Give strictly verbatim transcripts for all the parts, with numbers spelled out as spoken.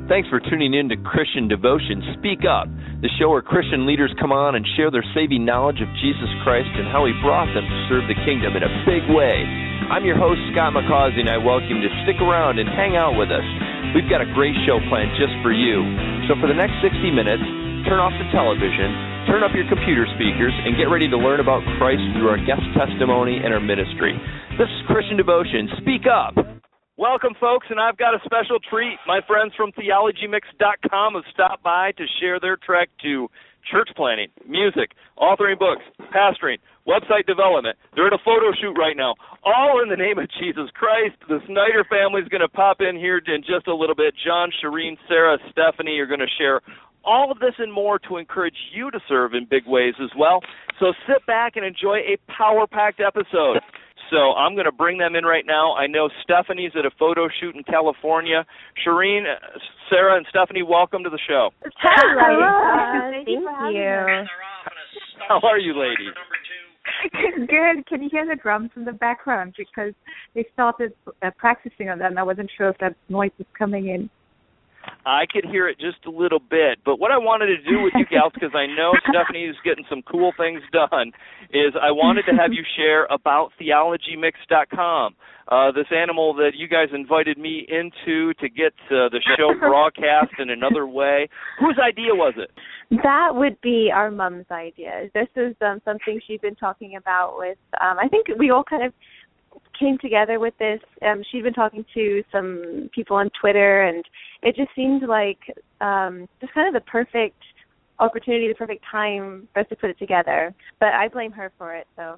Thanks for tuning in to Christian Devotion Speak Up, the show where Christian leaders come on and share their saving knowledge of Jesus Christ and how he brought them to serve the kingdom in a big way. I'm your host, Scott McCausey, and I welcome you to stick around and hang out with us. We've got a great show planned just for you. So for the next sixty minutes, turn off the television, turn up your computer speakers, and get ready to learn about Christ through our guest testimony and our ministry. This is Christian Devotion Speak Up. Welcome, folks, and I've got a special treat. My friends from theology mix dot com have stopped by to share their trek to church planning, music, authoring books, pastoring, website development. They're at a photo shoot right now, all in the name of Jesus Christ. The Snyder family is going to pop in here in just a little bit. John, Shireen, Sarah, Stephanie are going to share all of this and more to encourage you to serve in big ways as well. So sit back and enjoy a power-packed episode. So I'm going to bring them in right now. I know Stephanie's at a photo shoot in California. Shireen, Sarah, and Stephanie, welcome to the show. Hello. Thank you. How are you, ladies? Good. Can you hear the drums in the background? Because they started uh, practicing on that, and I wasn't sure if that noise was coming in. I could hear it just a little bit, but what I wanted to do with you gals, because I know Stephanie's getting some cool things done, is I wanted to have you share about theology mix dot com, uh, this animal that you guys invited me into to get uh, the show broadcast in another way. Whose idea was it? That would be our mom's idea. This is um, something she's been talking about with, um, I think we all kind of came together with this. Um, she'd been talking to some people on Twitter, and it just seemed like um, just kind of the perfect opportunity, the perfect time for us to put it together. But I blame her for it, so.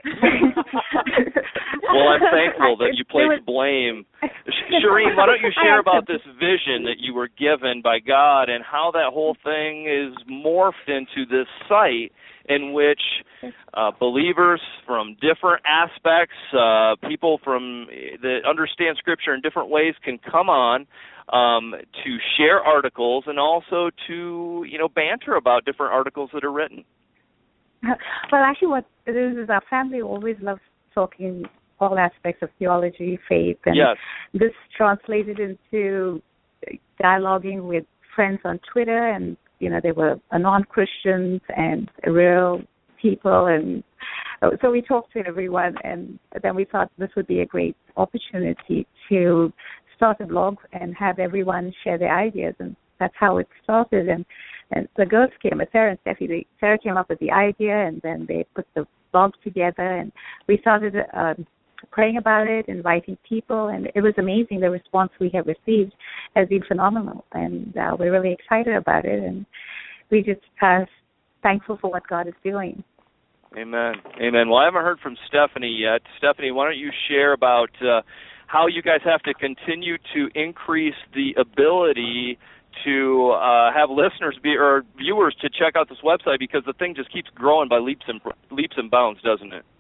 Well, I'm thankful that you placed blame. Shireen, why don't you share about this vision that you were given by God and how that whole thing is morphed into this site in which uh, believers from different aspects, uh, people from that understand Scripture in different ways can come on um, to share articles and also to, you know, banter about different articles that are written. Well, actually what it is is our family always loves talking all aspects of theology, faith, and yes. This translated into dialoguing with friends on Twitter, and you know, they were non-Christians and real people, and so we talked to everyone, and then we thought this would be a great opportunity to start a blog and have everyone share their ideas, and that's how it started. And, and the girls came, Sarah and Stephanie, Sarah came up with the idea, and then they put the blog together, and we started uh, praying about it, inviting people, and it was amazing. The response we have received has been phenomenal, and uh, we're really excited about it, and we just are thankful for what God is doing. Amen. Amen. Well, I haven't heard from Stephanie yet. Stephanie, why don't you share about uh, how you guys have to continue to increase the ability to uh, have listeners be or viewers to check out this website, because the thing just keeps growing by leaps and leaps and bounds, doesn't it?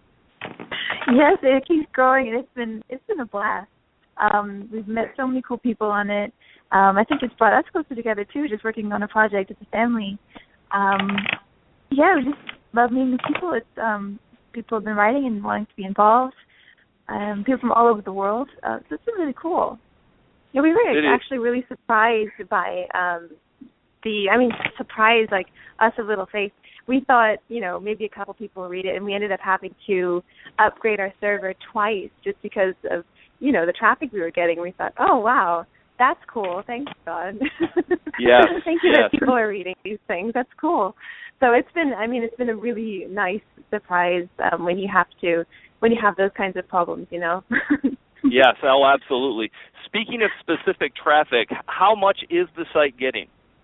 Yes, it keeps growing, and it's been it's been a blast. Um, we've met so many cool people on it. Um, I think it's brought us closer together too, just working on a project as a family. Um, yeah, we just love meeting the people. It's um, people have been writing and wanting to be involved. Um, people from all over the world. Uh, so it's been really cool. Yeah, we were actually really surprised by um, the. I mean, surprised like us of Little Faith. We thought, you know, maybe a couple people would read it, and we ended up having to upgrade our server twice just because of, you know, the traffic we were getting. We thought, oh, wow, that's cool. Thanks, God. Yes. Thank you yes. that people are reading these things. That's cool. So it's been, I mean, it's been a really nice surprise um, when you have to, when you have those kinds of problems, you know. Yes, oh, absolutely. Speaking of specific traffic, how much is the site getting?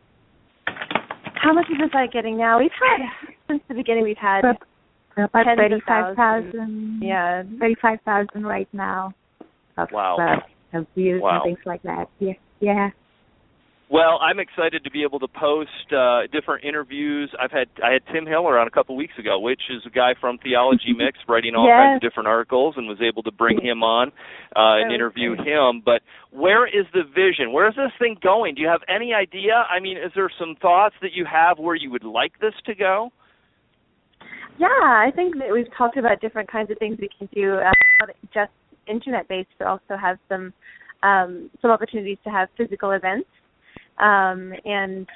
How much is the site getting now? We've had, since the beginning, we've had about thirty-five thousand. Yeah, thirty-five thousand right now. Of, wow. Uh, of views wow. and things like that. Yeah. Yeah. Well, I'm excited to be able to post uh, different interviews. I've had I had Tim Hiller on a couple weeks ago, which is a guy from Theology Mix, writing all yes. kinds of different articles, and was able to bring him on uh, and interview him. But where is the vision? Where is this thing going? Do you have any idea? I mean, is there some thoughts that you have where you would like this to go? Yeah, I think that we've talked about different kinds of things we can do, uh, not just internet-based, but also have some um, some opportunities to have physical events. Um, and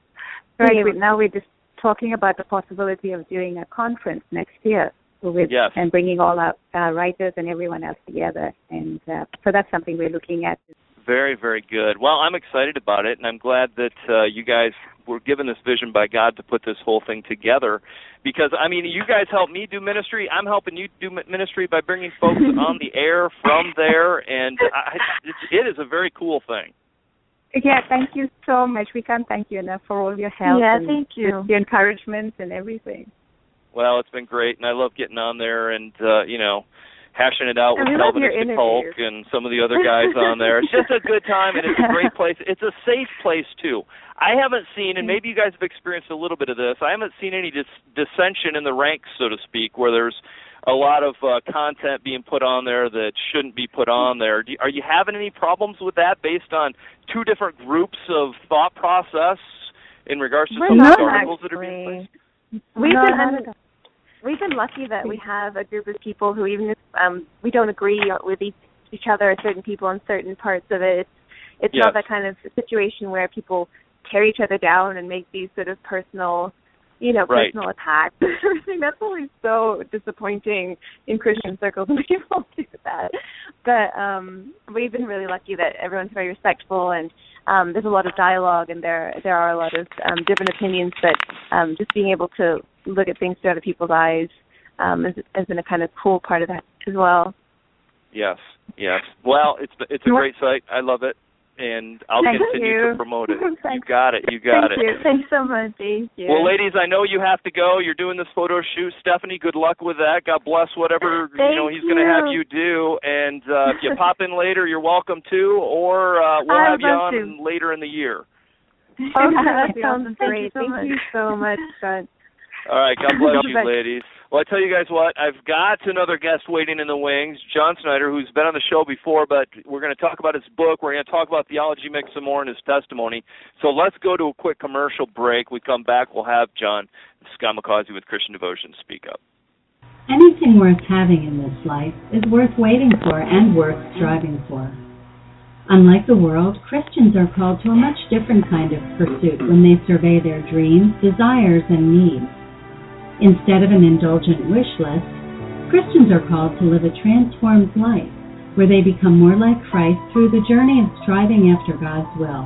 right, we, now we're just talking about the possibility of doing a conference next year with yes. and bringing all our uh, writers and everyone else together. And uh, so that's something we're looking at. Very, very good. Well, I'm excited about it, and I'm glad that uh, you guys were given this vision by God to put this whole thing together. Because, I mean, you guys help me do ministry. I'm helping you do ministry by bringing folks on the air from there, and I, it, it is a very cool thing. Yeah, thank you so much. We can't thank you enough for all your help. Yeah, and thank you. The encouragement and everything. Well, it's been great, and I love getting on there and, uh, you know, hashing it out with Calvinistic Hulk and some of the other guys on there. It's just a good time, and it's a great place. It's a safe place, too. I haven't seen, and maybe you guys have experienced a little bit of this, I haven't seen any dis- dissension in the ranks, so to speak, where there's a lot of uh, content being put on there that shouldn't be put on there. Do, are you having any problems with that based on two different groups of thought process in regards to We're some of not the articles actually. that are being placed? We've no, been we've been lucky that we have a group of people who, even if um, we don't agree with each, each other, certain people on certain parts of it, it's, it's yes. not that kind of situation where people tear each other down and make these sort of personal, you know, right. personal attacks. I think that's always so disappointing in Christian circles when people do that. But um, we've been really lucky that everyone's very respectful, and um, there's a lot of dialogue, and there there are a lot of um, different opinions. But um, just being able to look at things through other people's eyes um, has, has been a kind of cool part of that as well. Yes, yes. Well, it's it's a great site. I love it. And I'll Thank continue you. to promote it. You got it. You got Thank it. You. Thanks so much. Thank you. Well, ladies, I know you have to go. You're doing this photo shoot. Stephanie, good luck with that. God bless whatever you know he's going to have you do. And uh, if you pop in later, you're welcome to, or uh, we'll I have you on to. later in the year. Okay, that sounds sounds great. great. Thank you so much. Thank you so much, Scott. All right, God bless you, ladies. Well, I tell you guys what, I've got another guest waiting in the wings, John Snyder, who's been on the show before, but we're going to talk about his book. We're going to talk about Theology Mix some more and his testimony. So let's go to a quick commercial break. We come back, we'll have John Scott McCausey with Christian Devotion speak up. Anything worth having in this life is worth waiting for and worth striving for. Unlike the world, Christians are called to a much different kind of pursuit when they survey their dreams, desires, and needs. Instead of an indulgent wish list, Christians are called to live a transformed life where they become more like Christ through the journey of striving after God's will.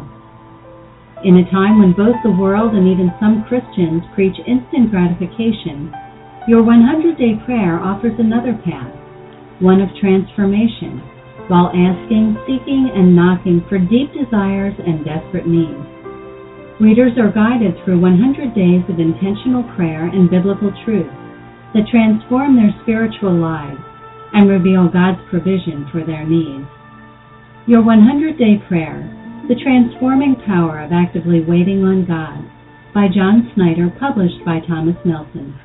In a time when both the world and even some Christians preach instant gratification, your one hundred day prayer offers another path, one of transformation, while asking, seeking, and knocking for deep desires and desperate needs. Readers are guided through one hundred days of intentional prayer and biblical truth that transform their spiritual lives and reveal God's provision for their needs. Your one hundred day prayer, The Transforming Power of Actively Waiting on God, by John Snyder, published by Thomas Nelson.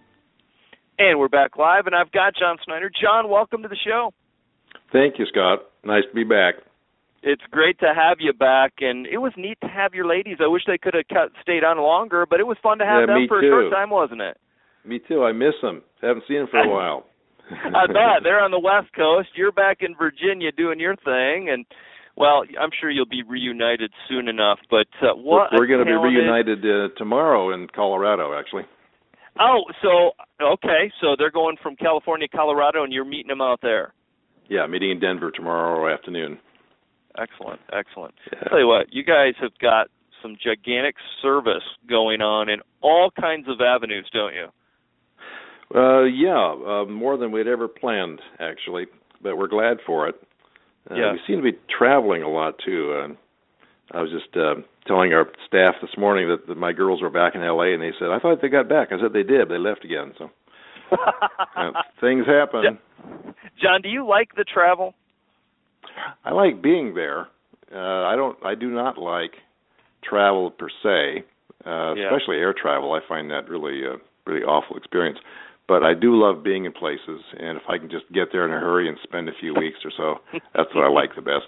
And we're back live, and I've got John Snyder. John, welcome to the show. Thank you, Scott. Nice to be back. It's great to have you back, and it was neat to have your ladies. I wish they could have cut, stayed on longer, but it was fun to have yeah, them for too. a short time, wasn't it? Me too. I miss them. Haven't seen them for a while. I bet. They're on the West Coast. You're back in Virginia doing your thing, and, well, I'm sure you'll be reunited soon enough, but uh, what We're going to be talented... reunited uh, tomorrow in Colorado, actually. Oh, so, okay, so they're going from California to Colorado, and you're meeting them out there. Yeah, meeting in Denver tomorrow afternoon. Excellent, excellent. Yeah. I'll tell you what, you guys have got some gigantic service going on in all kinds of avenues, don't you? Uh, yeah, uh, more than we'd ever planned, actually, but we're glad for it. Uh, yeah. We seem to be traveling a lot, too. Uh, I was just uh, telling our staff this morning that, that my girls were back in L A, and they said, I thought they got back. I said they did. They left again, so uh, things happen. John, do you like the travel? I like being there. Uh, I don't. I do not like travel per se, uh, yeah. especially air travel. I find that really, uh, really awful experience. But I do love being in places, and if I can just get there in a hurry and spend a few weeks or so, that's what I like the best.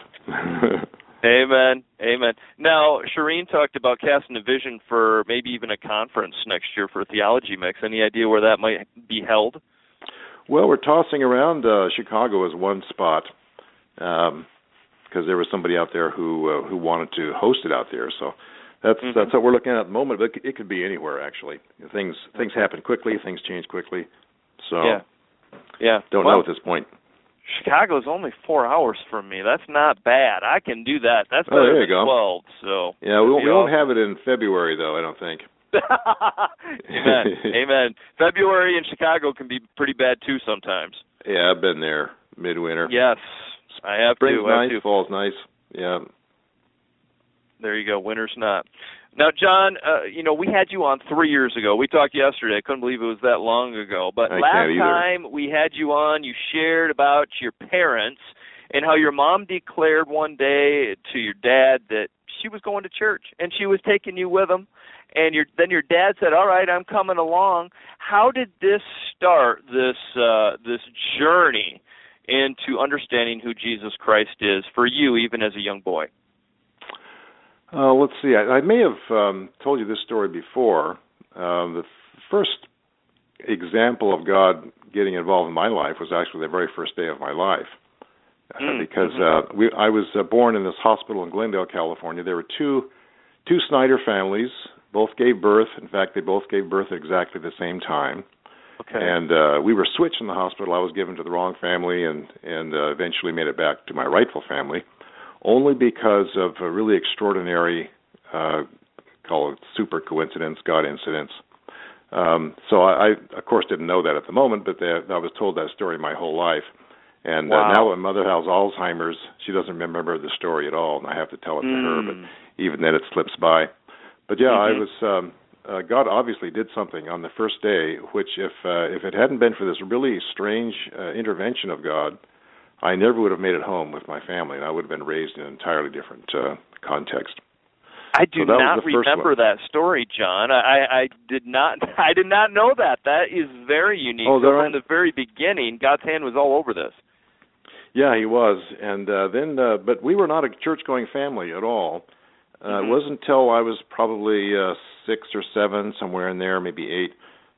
Amen. Amen. Now, Shireen talked about casting a vision for maybe even a conference next year for Theology Mix. Any idea where that might be held? Well, we're tossing around uh, Chicago as one spot. Um, because there was somebody out there who uh, who wanted to host it out there. So that's mm-hmm. that's what we're looking at at the moment. But it could be anywhere, actually. Things things happen quickly. Things change quickly. So yeah, yeah. Don't well, know at this point. Chicago's only four hours from me. That's not bad. I can do that. That's oh, better there you than go. twelve. So yeah, we won't, we won't awesome. have it in February though. I don't think. Amen. Amen. February in Chicago can be pretty bad too sometimes. Yeah, I've been there midwinter. Yes, I have Spring's to. I nice, have to. fall's nice. Yeah. There you go. Winter's not. Now, John, uh, you know, we had you on three years ago. We talked yesterday. I couldn't believe it was that long ago. But I last time we had you on, you shared about your parents and how your mom declared one day to your dad that she was going to church and she was taking you with them. And your, then your dad said, all right, I'm coming along. How did this start, this uh, this journey into understanding who Jesus Christ is for you, even as a young boy? Uh, let's see. I, I may have um, told you this story before. Uh, the f- first example of God getting involved in my life was actually the very first day of my life, uh, mm. because mm-hmm. uh, we, I was uh, born in this hospital in Glendale, California. There were two two Snyder families. Both gave birth. In fact, they both gave birth at exactly the same time. Okay. And uh, we were switched in the hospital. I was given to the wrong family, and and uh, eventually made it back to my rightful family, only because of a really extraordinary, uh, call it super coincidence, God incidents. Um, so I, I, of course, didn't know that at the moment, but that, I was told that story my whole life. And wow. uh, now my mother has Alzheimer's. She doesn't remember the story at all, and I have to tell it to mm. her. But even then, it slips by. But yeah, mm-hmm. I was. Um, uh, God obviously did something on the first day, which, if uh, if it hadn't been for this really strange uh, intervention of God, I never would have made it home with my family, and I would have been raised in an entirely different uh, context. I do so that not was the first remember one. that story, John. I, I did not. I did not know that. That is very unique. Oh, so right? From the very beginning, God's hand was all over this. Yeah, He was, and uh, then, uh, but we were not a church-going family at all. Uh, mm-hmm. It wasn't until I was probably uh, six or seven, somewhere in there, maybe eight.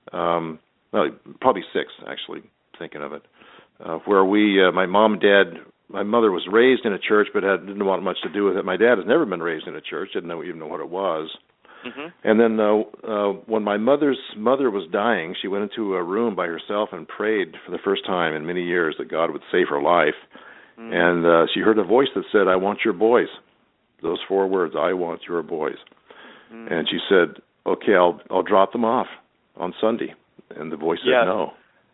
Um, well, probably six, actually, thinking of it, uh, where we, uh, my mom and dad, my mother was raised in a church, but had, didn't want much to do with it. My dad has never been raised in a church, didn't know, even know what it was. Mm-hmm. And then uh, uh, when my mother's mother was dying, she went into a room by herself and prayed for the first time in many years that God would save her life. Mm-hmm. And uh, she heard a voice that said, "I want your boys." Those four words, "I want your boys." Mm-hmm. And she said, "Okay, I'll I'll drop them off on Sunday." And the voice said, yes. "No."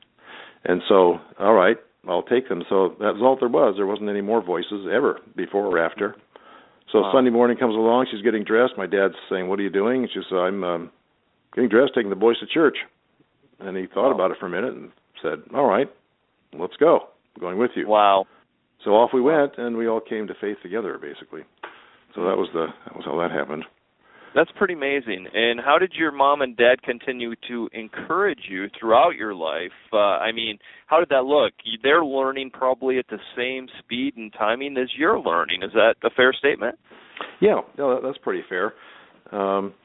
And so, all right, I'll take them. So that was all there was. There wasn't any more voices ever, before or after. So wow. Sunday morning comes along, she's getting dressed. My dad's saying, "What are you doing?" And she says, "I'm um, getting dressed, taking the boys to church." And he thought wow. about it for a minute and said, "All right, let's go. I'm going with you." Wow. So off we went, and we all came to faith together, basically. So that was the that was how that happened. That's pretty amazing. And how did your mom and dad continue to encourage you throughout your life? Uh, I mean, how did that look? They're learning probably at the same speed and timing as you're learning. Is that a fair statement? Yeah, no, that's pretty fair. Um,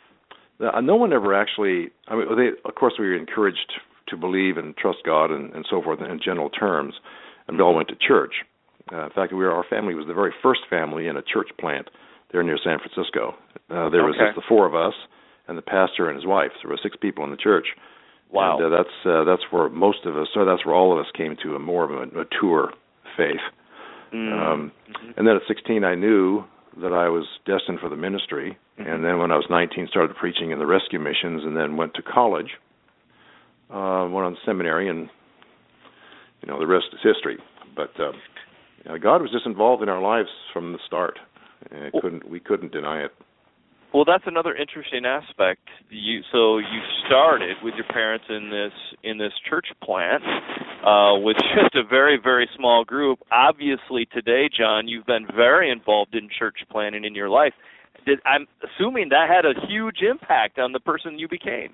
no one ever actually. I mean, they, of course, we were encouraged to believe and trust God and, and so forth in general terms, and we all went to church. Uh, in fact, we were, our family was the very first family in a church plant there near San Francisco. Uh, there was okay. just the four of us and the pastor and his wife. So there were six people in the church. Wow. And uh, that's uh, that's where most of us, so that's where all of us came to a more of a mature faith. Mm. Um, and then at sixteen, I knew that I was destined for the ministry. Mm-hmm. And then when I was nineteen, started preaching in the rescue missions, and then went to college, uh, went on seminary, and you know the rest is history. But um, you know, God was just involved in our lives from the start. And well, couldn't we couldn't deny it. Well, that's another interesting aspect. You so you started with your parents in this in this church plant uh, with just a very very small group. Obviously, today, John, you've been very involved in church planting in your life. Did, I'm assuming that had a huge impact on the person you became.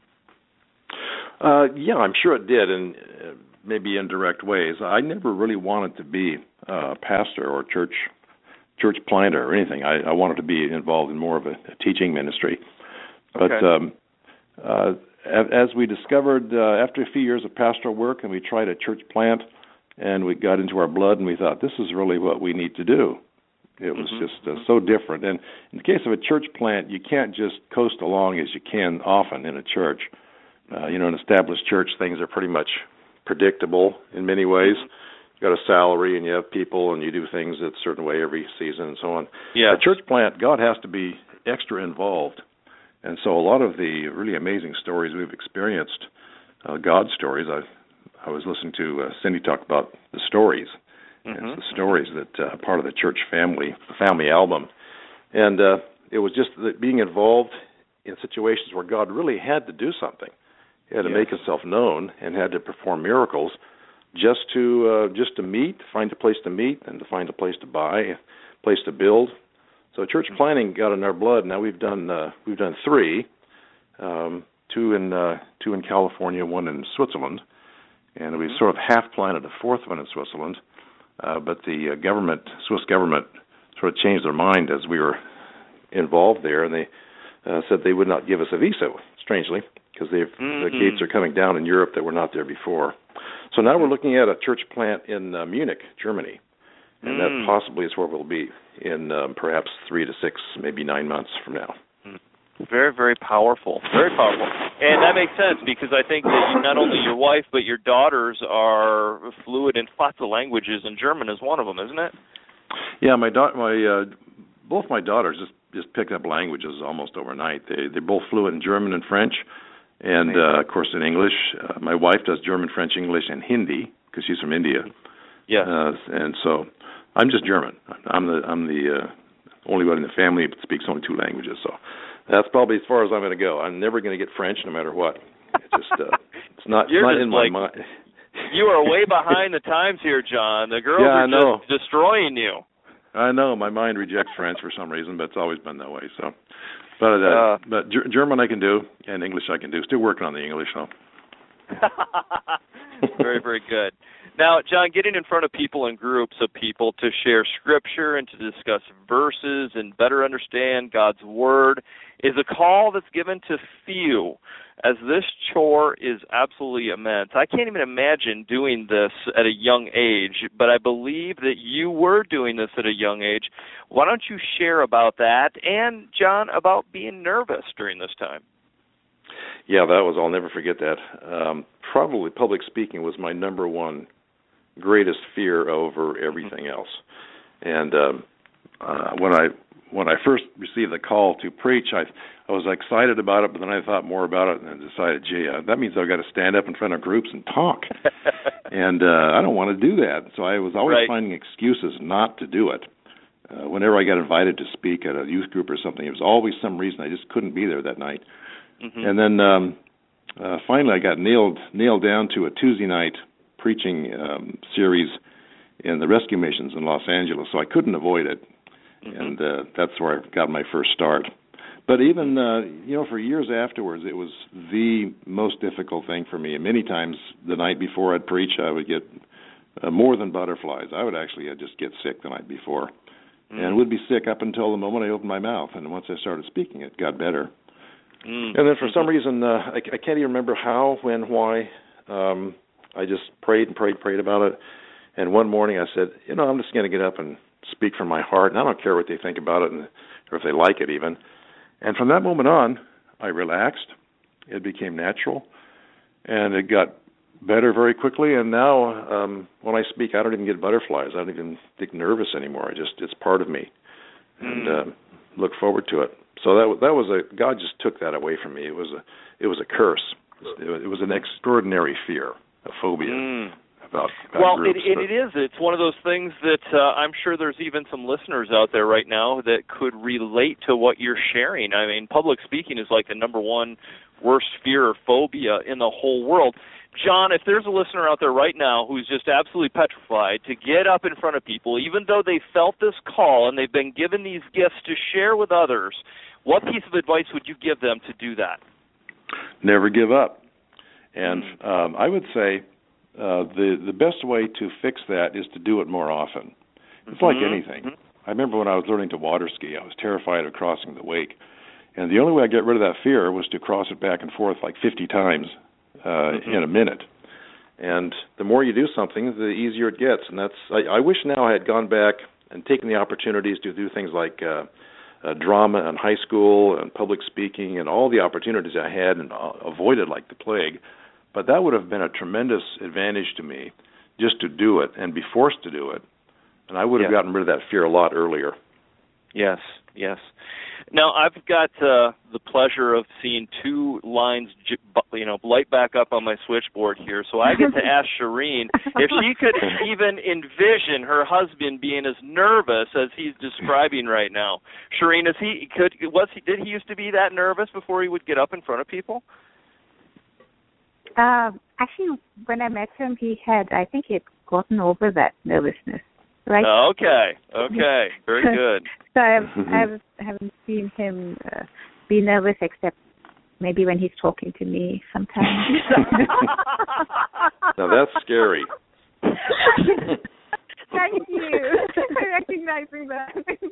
Uh, yeah, I'm sure it did, in uh, maybe indirect ways. I never really wanted to be a pastor or church. church planter or anything. I, I wanted to be involved in more of a, a teaching ministry. But okay. um, uh, as we discovered uh, after a few years of pastoral work, and we tried a church plant, and we got into our blood, and we thought, this is really what we need to do. It was mm-hmm. just uh, so different. And in the case of a church plant, you can't just coast along as you can often in a church. Uh, you know, an established church, things are pretty much predictable in many ways. Mm-hmm. You got a salary and you have people and you do things a certain way every season and so on. Yeah. A church plant, God has to be extra involved. And so a lot of the really amazing stories we've experienced, uh, God stories, I I was listening to uh, Cindy talk about the stories. Mm-hmm. It's the stories that uh, part of the church family, the family album. And uh, it was just that being involved in situations where God really had to do something. He had to yes. make himself known and had to perform miracles just to uh, just to meet, find a place to meet, and to find a place to buy, a place to build. So church planning got in our blood. Now we've done uh, we've done three, um, two in uh, two in California, one in Switzerland, and we sort of half planted a fourth one in Switzerland. Uh, but the uh, government, Swiss government, sort of changed their mind as we were involved there, and they uh, said they would not give us a visa, strangely, because mm-hmm. the gates are coming down in Europe that were not there before. So now we're looking at a church plant in uh, Munich, Germany, and mm. that possibly is where we'll be in um, perhaps three to six, maybe nine months from now. Very, very powerful. Very powerful. And that makes sense because I think that you, not only your wife but your daughters are fluent in lots of languages, and German is one of them, isn't it? Yeah, my da- my uh, both my daughters just, just picked up languages almost overnight. They they're both fluent in German and French, and uh, of course in English. Uh, my wife does German, French, English, and Hindi because she's from India. Yeah. Uh, and so I'm just German. I'm the I'm the uh, only one in the family that speaks only two languages. So. That's probably as far as I'm going to go. I'm never going to get French, no matter what. It's just uh, it's not, it's not in my like, mind. You are way behind the times here, John. The girls yeah, are I know. just destroying you. I know. My mind rejects French for some reason, but it's always been that way. So, but uh, uh, but G- German I can do, and English I can do. Still working on the English, though. Very, very good. Now, John, getting in front of people and groups of people to share Scripture and to discuss verses and better understand God's Word is a call that's given to few, as this chore is absolutely immense. I can't even imagine doing this at a young age, but I believe that you were doing this at a young age. Why don't you share about that and, John, about being nervous during this time? Yeah, that was, I'll never forget that. Um, probably public speaking was my number one greatest fear over everything else. And um, uh, when I when I first received the call to preach, I I was excited about it, but then I thought more about it and decided, gee, uh, that means I've got to stand up in front of groups and talk. and uh, I don't want to do that. So I was always right. finding excuses not to do it. Uh, whenever I got invited to speak at a youth group or something, it was always some reason I just couldn't be there that night. Mm-hmm. And then um, uh, finally I got nailed nailed down to a Tuesday night preaching um, series in the rescue missions in Los Angeles, so I couldn't avoid it, mm-hmm. and uh, that's where I got my first start. But even, uh, you know, for years afterwards, it was the most difficult thing for me. And many times the night before I'd preach, I would get uh, more than butterflies. I would actually I'd just get sick the night before, mm-hmm. and would be sick up until the moment I opened my mouth. And once I started speaking, it got better. Mm-hmm. And then for some reason, uh, I, I can't even remember how, when, why, um, I just prayed and prayed, prayed about it. And one morning I said, you know, I'm just going to get up and speak from my heart, and I don't care what they think about it and, or if they like it even. And from that moment on, I relaxed. It became natural, and it got better very quickly. And now um, when I speak, I don't even get butterflies. I don't even get nervous anymore. I just it's part of me, and uh, look forward to it. So that that was a God just took that away from me. It was a it was a curse. It was, it was an extraordinary fear. A phobia mm. about, about well, groups. Well, it, it is. It's one of those things that uh, I'm sure there's even some listeners out there right now that could relate to what you're sharing. I mean, public speaking is like the number one worst fear or phobia in the whole world. John, if there's a listener out there right now who's just absolutely petrified to get up in front of people, even though they felt this call and they've been given these gifts to share with others, what piece of advice would you give them to do that? Never give up. And um, I would say uh, the the best way to fix that is to do it more often. It's mm-hmm. like anything. Mm-hmm. I remember when I was learning to water ski, I was terrified of crossing the wake. And the only way I get rid of that fear was to cross it back and forth like fifty times uh, mm-hmm. in a minute. And the more you do something, the easier it gets. And that's I, I wish now I had gone back and taking the opportunities to do things like uh, uh, drama in high school and public speaking and all the opportunities I had and uh, avoided like the plague. But that would have been a tremendous advantage to me just to do it and be forced to do it. And I would have yeah. gotten rid of that fear a lot earlier. Yes, yes. Now, I've got uh, the pleasure of seeing two lines, you know, light back up on my switchboard here. So I get to ask Shireen if she could even envision her husband being as nervous as he's describing right now. Shireen, is he could was he did he used to be that nervous before he would get up in front of people? Um, actually, when I met him, he had I think he had gotten over that nervousness. Right. Okay. Okay. Very good. So I haven't seen him uh, be nervous, except maybe when he's talking to me sometimes. Now that's scary. Thank you for recognizing that.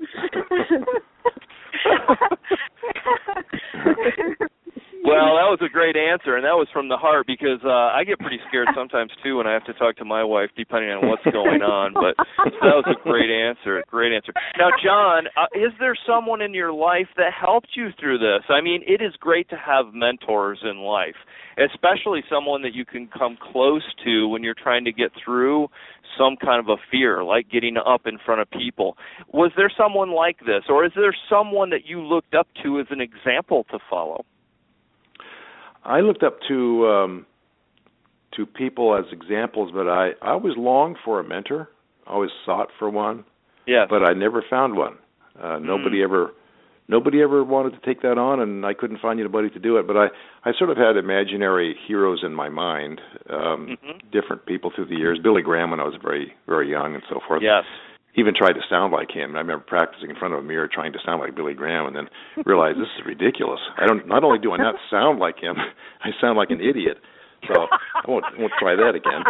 Well, that was a great answer, and that was from the heart, because uh, I get pretty scared sometimes, too, when I have to talk to my wife, depending on what's going on. But so that was a great answer, great answer. Now, John, uh, is there someone in your life that helped you through this? I mean, it is great to have mentors in life, especially someone that you can come close to when you're trying to get through some kind of a fear, like getting up in front of people. Was there someone like this, or is there someone that you looked up to as an example to follow? I looked up to um, to people as examples, but I, I always longed for a mentor. I always sought for one, yes. but I never found one. Uh, nobody mm. ever nobody ever wanted to take that on, and I couldn't find anybody to do it. But I, I sort of had imaginary heroes in my mind, um, mm-hmm. different people through the years. Billy Graham when I was very, very young and so forth. Yes. Even tried to sound like him. And I remember practicing in front of a mirror trying to sound like Billy Graham, and then realized this is ridiculous. I don't. Not only do I not sound like him, I sound like an idiot. So I won't, won't try that again.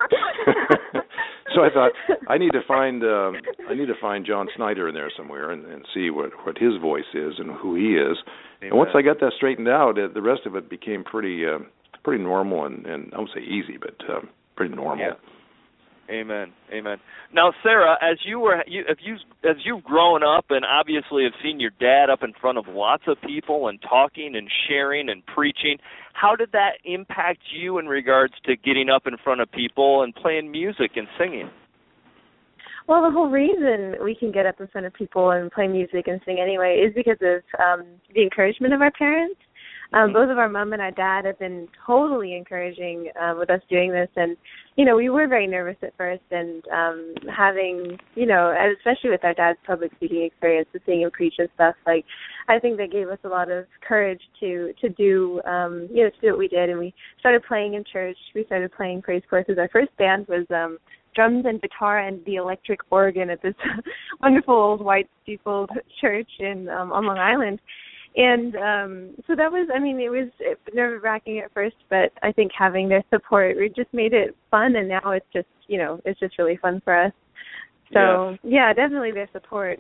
So I thought I need to find um, I need to find John Snyder in there somewhere and, and see what, what his voice is and who he is. Amen. And once I got that straightened out, it, the rest of it became pretty uh, pretty normal and, and I won't say easy, but uh, pretty normal. Yeah. Amen. Amen. Now, Sarah, as you were, you, if you, as you've grown up and obviously have seen your dad up in front of lots of people and talking and sharing and preaching, how did that impact you in regards to getting up in front of people and playing music and singing? Well, the whole reason we can get up in front of people and play music and sing anyway is because of um, the encouragement of our parents. Um, both of our mom and our dad have been totally encouraging uh, with us doing this. And, you know, we were very nervous at first. And um, having, you know, especially with our dad's public speaking experience, to seeing him preach and stuff, like, I think that gave us a lot of courage to, to do, um, you know, to do what we did. And we started playing in church. We started playing praise choruses. Our first band was um, drums and guitar and the electric organ at this wonderful old white steepled church in um, on Long Island. And um, so that was, I mean, it was nerve-wracking at first, but I think having their support, it just made it fun, and now it's just, you know, it's just really fun for us. So, yeah, yeah definitely their support.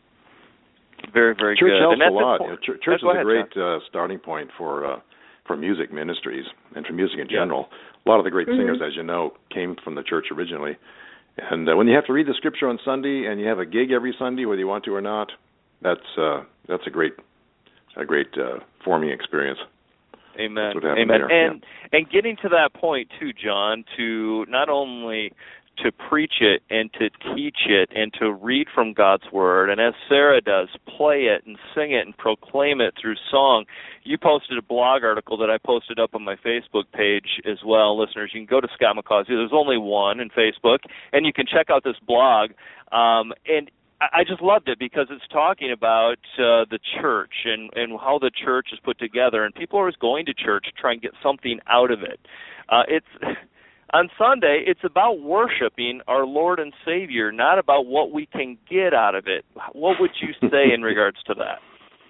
Very, very church good. Helps and that's a lot. A, you know, church church is a great uh, starting point for uh, for music ministries and for music in general. Yeah. A lot of the great mm-hmm. singers, as you know, came from the church originally. And uh, when you have to read the scripture on Sunday and you have a gig every Sunday, whether you want to or not, that's uh, that's a great a great uh, forming experience. Amen. Amen. There. And yeah. and getting to that point too, John, to not only to preach it and to teach it and to read from God's Word, and as Sarah does, play it and sing it and proclaim it through song. You posted a blog article that I posted up on my Facebook page as well. Listeners, you can go to Scott McCausey. There's only one in Facebook, and you can check out this blog. Um, and I just loved it because it's talking about uh, the church and, and how the church is put together, and people are always going to church to try and get something out of it. Uh, it's on Sunday, it's about worshiping our Lord and Savior, not about what we can get out of it. What would you say in regards to that?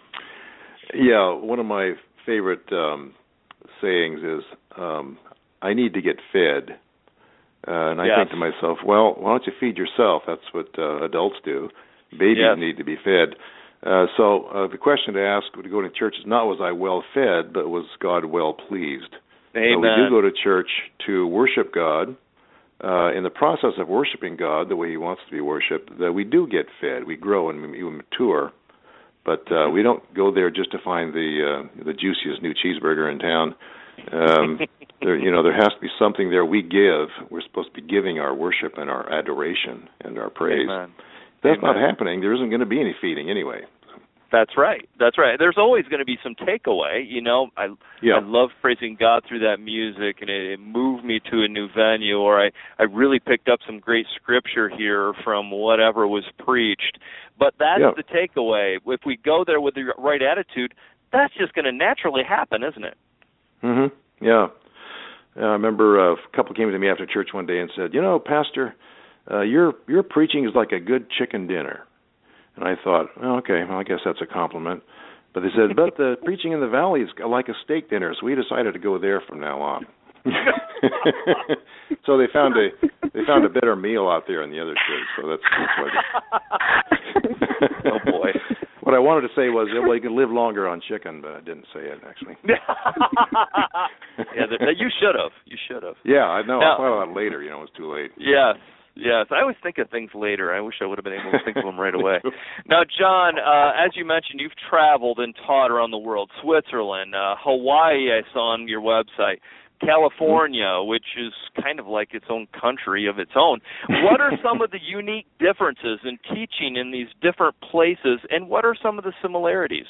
Yeah, one of my favorite um, sayings is, um, I need to get fed. Uh, and I yes. think to myself, well, why don't you feed yourself? That's what uh, adults do. Babies yes. need to be fed. Uh, so uh, the question to ask to go to church is not was I well fed, but was God well pleased? Amen. Uh, we do go to church to worship God, uh, in the process of worshiping God the way He wants to be worshipped, that we do get fed, we grow and we mature. But uh, we don't go there just to find the uh, the juiciest new cheeseburger in town. Um, there, you know, there has to be something there we give. We're supposed to be giving our worship and our adoration and our praise. Amen. If that's Amen. not happening, there isn't going to be any feeding anyway. That's right. That's right. There's always going to be some takeaway. You know, I yeah. I love praising God through that music, and it, it moved me to a new venue, or I, I really picked up some great scripture here from whatever was preached. But that's yeah. the takeaway. If we go there with the right attitude, that's just going to naturally happen, isn't it? Mm-hmm. Yeah. Uh, I remember uh, a couple came to me after church one day and said, you know, Pastor, uh, your your preaching is like a good chicken dinner. And I thought, oh, okay, well, I guess that's a compliment. But they said, but the preaching in the valley is like a steak dinner, so we decided to go there from now on. So they found a they found a better meal out there in the other church. So that's, that's what. I Oh boy! What I wanted to say was, well, you can live longer on chicken, but I didn't say it actually. Yeah, that, you should have. You should have. Yeah, I know. Now, I thought about it later. You know, it was too late. Yes. Yes, I always think of things later. I wish I would have been able to think of them right away. Now, John, uh, as you mentioned, you've traveled and taught around the world. Switzerland, uh, Hawaii, I saw on your website, California, which is kind of like its own country of its own. What are some of the unique differences in teaching in these different places, and what are some of the similarities?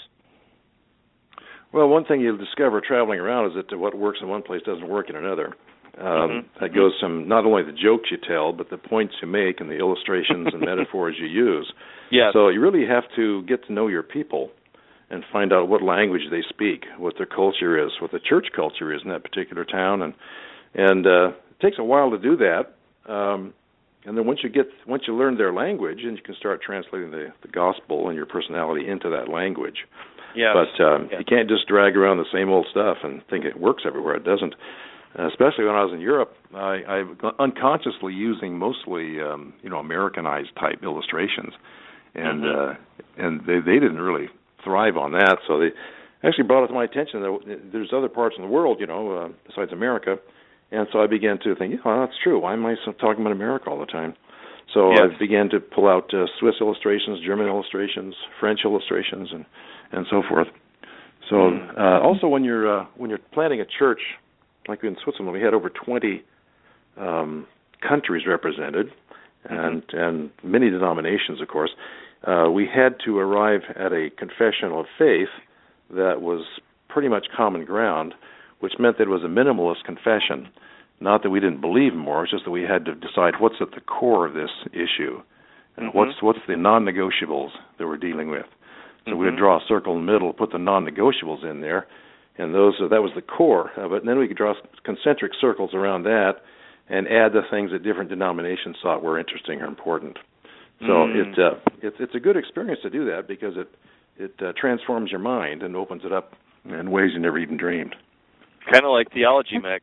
Well, one thing you'll discover traveling around is that what works in one place doesn't work in another. Um, mm-hmm. That goes from not only the jokes you tell, but the points you make and the illustrations and metaphors you use. Yes. So you really have to get to know your people and find out what language they speak, what their culture is, what the church culture is in that particular town, and and uh, it takes a while to do that. Um, and then once you get once you learn their language, and you can start translating the, the gospel and your personality into that language. Yes. But um, yes. you can't just drag around the same old stuff and think it works everywhere. It doesn't. Uh, especially when I was in Europe, I, I was unconsciously using mostly, um, you know, Americanized type illustrations, and mm-hmm. uh, and they they didn't really thrive on that. So they actually brought it to my attention that there's other parts in the world, you know, uh, besides America, and so I began to think, oh, that's true. Why am I talking about America all the time? So yes. I began to pull out uh, Swiss illustrations, German illustrations, French illustrations, and and so forth. So mm-hmm. uh, also when you're uh, when you're planting a church. Like in Switzerland, we had over twenty um, countries represented, and mm-hmm. and many denominations, of course. Uh, we had to arrive at a confession of faith that was pretty much common ground, which meant that it was a minimalist confession. Not that we didn't believe more, it's just that we had to decide what's at the core of this issue, and mm-hmm. what's what's the non-negotiables that we're dealing with. So mm-hmm. we would draw a circle in the middle, put the non-negotiables in there. And those uh, that was the core of it. And then we could draw concentric circles around that and add the things that different denominations thought were interesting or important. So mm. it, uh, it's it's a good experience to do that because it it uh, transforms your mind and opens it up in ways you never even dreamed. Kind of like Theology Mix.